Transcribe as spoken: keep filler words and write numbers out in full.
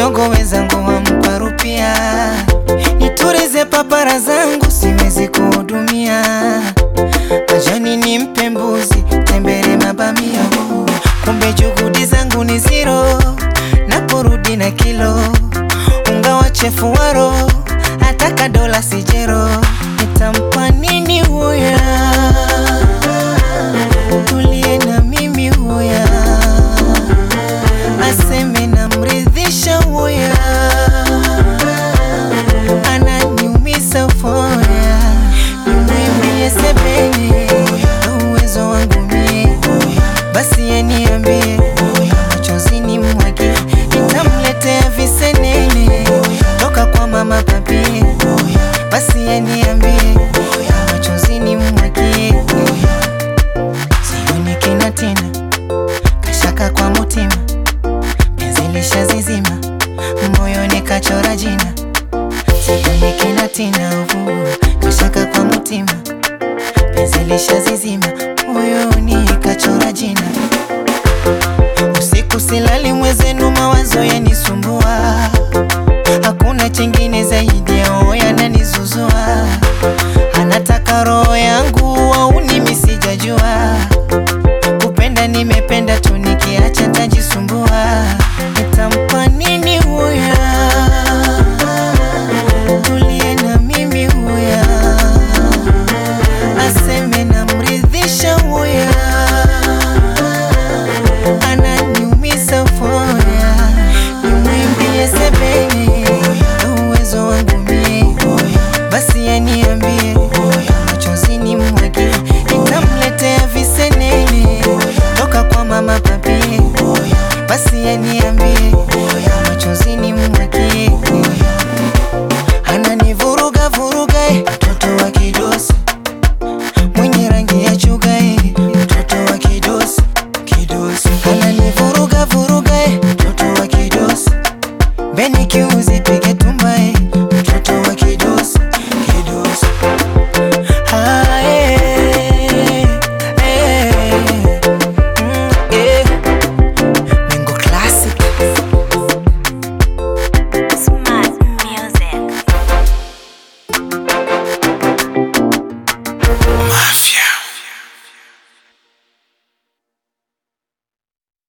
Kidogo wezangu wampa rupia, niturize papara zangu siwezi kuhudumia. Majani ni mpe mbuzi, tembele mabamia. Kumbe juhudi zangu ni zero, naporudi na kilo. Unga wa chefu waro, ataka dola sijero. Nitampa nini huya? Tulie na mimi huya, aseme na mridhisha huya. Ananiumisa foya, nimwimbie sebene uwezo wangu mie. Basi ye niambie, machozi ni mwage, nitamletea visenene toka kwa mama papi. Basi ye niambie, machozi ni mwage. Sioni kina tena, kashaka kwa mutima. Penzi lishazizima, moyoni kachora jina. Sioni kina tena, kashaka kwa mutima. Penzi lishazizima, moyoni kachora jina. Usiku silali mwezenu mawazo yanisumbua. Hakuna chengine zaidi ya oya nanizuzua. Anataka roho yangu au nimi sijajua. Kupenda nimependa tu, nikiacha tajisumbua. Nitampa nini huya? Tulie na mimi huya, aseme na mridhisha huya. Ananiumisa foya, nimwimbie sebene uwezo wangu mie. Basi ye niambie, machozi ni mwage, nitamletea visenene toka kwa mama papi. Basi ye niambie, machozi ni mwage. Ananivuruga vuruga,